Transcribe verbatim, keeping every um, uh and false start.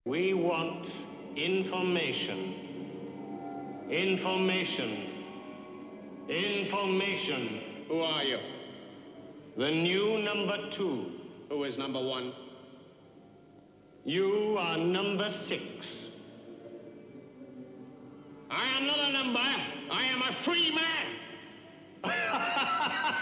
We want information. Information. Information. Who are you? The new number two. Who is number one? You are number six. I am not a number. I am a free man.